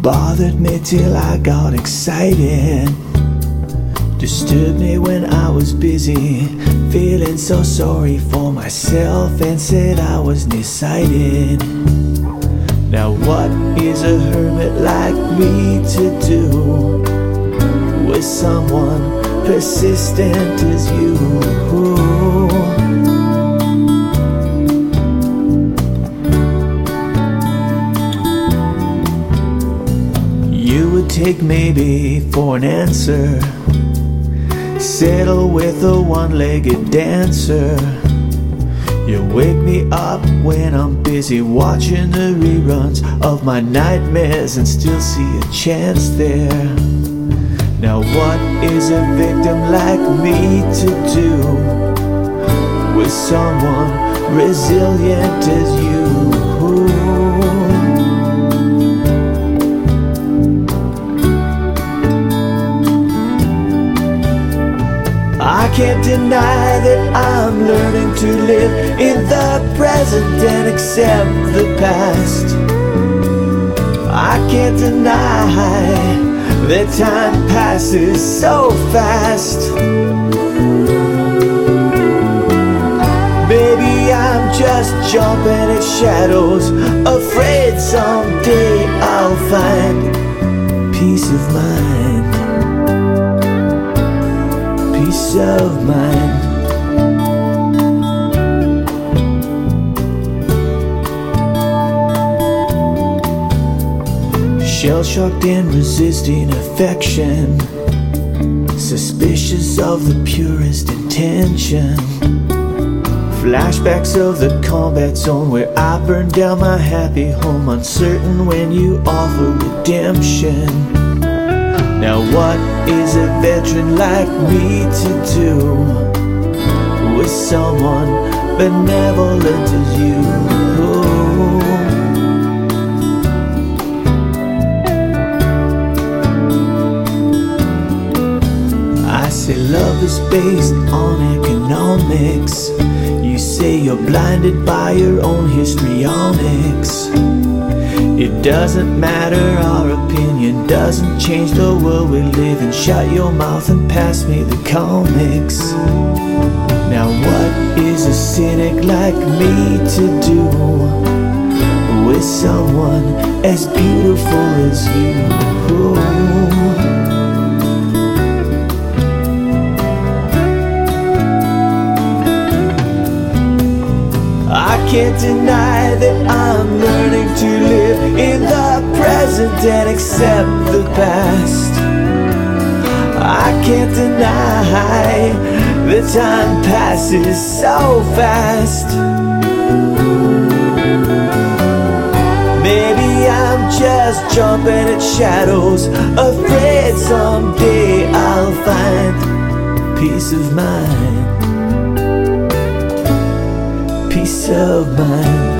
bothered me till I got excited, disturbed me when I was busy, feeling so sorry for myself, and said I was nearsighted. Now what is a hermit like me to do with someone persistent as you? You would take maybe for an answer, settle with a one-legged dancer. You wake me up when I'm busy watching the reruns of my nightmares and still see a chance there. Now what is a victim like me to do with someone resilient as you? I can't deny that I'm learning to live in the present and accept the past. I can't deny that time passes so fast. Maybe I'm just jumping at shadows, afraid someday I'll find peace of mind. Peace of mind. Shell-shocked and resisting affection, suspicious of the purest intention. Flashbacks of the combat zone where I burned down my happy home, uncertain when you offer redemption. Now what is a veteran like me to do with someone benevolent as you? I say love is based on economics. You say you're blinded by your own histrionics. It doesn't matter, our opinion doesn't change the world we live in. Shut your mouth and pass me the comics. Now what is a cynic like me to do with someone as beautiful as you? I can't deny that I'm learning to live in the present and accept the past. I can't deny that time passes so fast. Maybe I'm just jumping at shadows, afraid someday I'll find peace of mind. Peace of mind.